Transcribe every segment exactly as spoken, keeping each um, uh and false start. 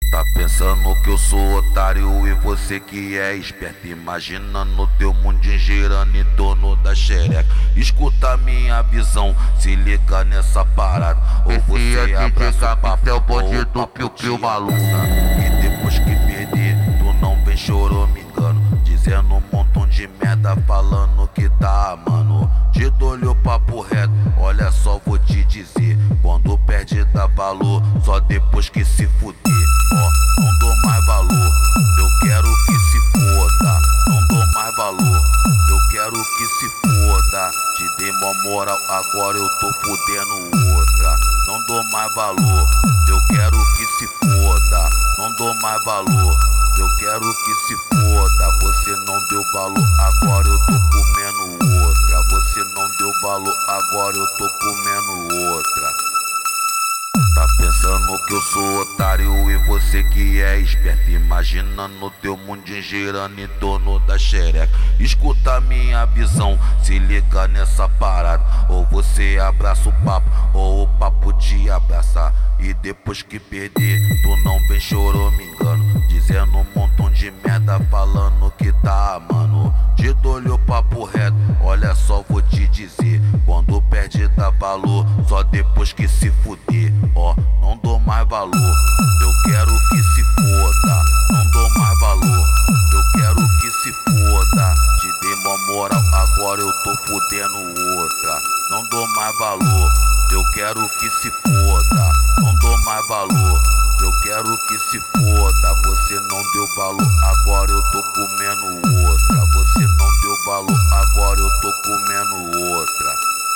Tá pensando que eu sou otário e você que é esperto, imaginando teu mundinho girando em torno da xereca. Escuta a minha visão, se liga nessa parada. Ou você abraça o papo, é o bonde ou o do papo Piu Piu te maluco. abraça. E depois que perder, tu não vem choramingando, dizendo um montão de merda, falando que tá amando. Te dou-lhe o papo reto, olha só vou te dizer, quando perde dá valor, só depois que se fuder. Ó, não dou mais valor, eu quero que se foda. Não dou mais valor, eu quero que se foda. Te dei mó moral, agora eu tô fudendo outra. Não dou mais valor, eu quero que se foda. Não dou mais valor, eu quero que se foda. Você não deu valor, agora eu tô comendo outra. Você não deu valor, agora eu tô comendo outra. Tá pensando que eu sou otário e você que é esperto, imaginando teu mundinho girando em torno da xereca. Escuta a minha visão, se liga nessa parada. Ou você abraça o papo, ou o papo te abraça. E depois que perder, tu não vem choramingando, dizendo um montão de merda, falando que tá amando. Te dou-lhe o papo reto, olha só vou te dizer, quando perde dá valor, só depois que se fuder. Ó, não dou mais valor, eu quero que se foda. Não dou mais valor, eu quero que se foda. Te dei mó moral, agora eu tô fudendo outra. Não dou mais valor, eu quero que se foda. Não dou mais valor, eu quero que se foda. Você não deu valor, agora eu tô comendo outra. Você não deu valor, agora eu tô comendo outra.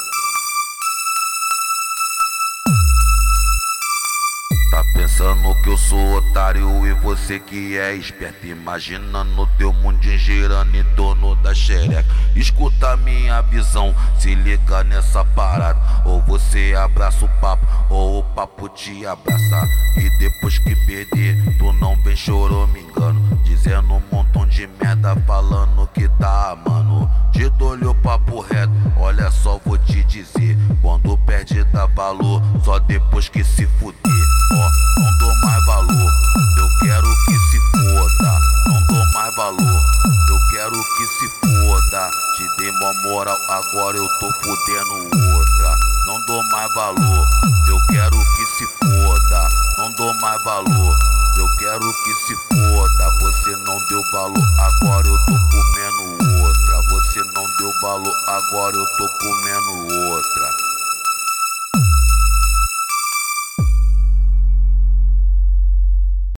Tá pensando que eu sou otário e você que é esperto, imaginando teu mundinho girando em torno da xereca. Escuta a minha visão, se liga nessa parada. Ou você abraça o papo, ou o papo te abraça. E depois que perder, tu não vem choramingando, dizendo um montão de merda, falando que tá amando. Te dou-lhe o papo reto, olha só vou te dizer, quando perde dá valor, só depois que se fuder. Ó, não dou mais valor, eu quero que se foda. Não dou mais valor, eu quero que se foda. Te dei mó moral, agora eu tô fudendo outra. Não dou mais valor, eu quero que se foda. Não dou mais valor, eu quero que se foda. Você não deu valor, agora eu tô comendo outra. Você não deu valor, agora eu tô comendo outra.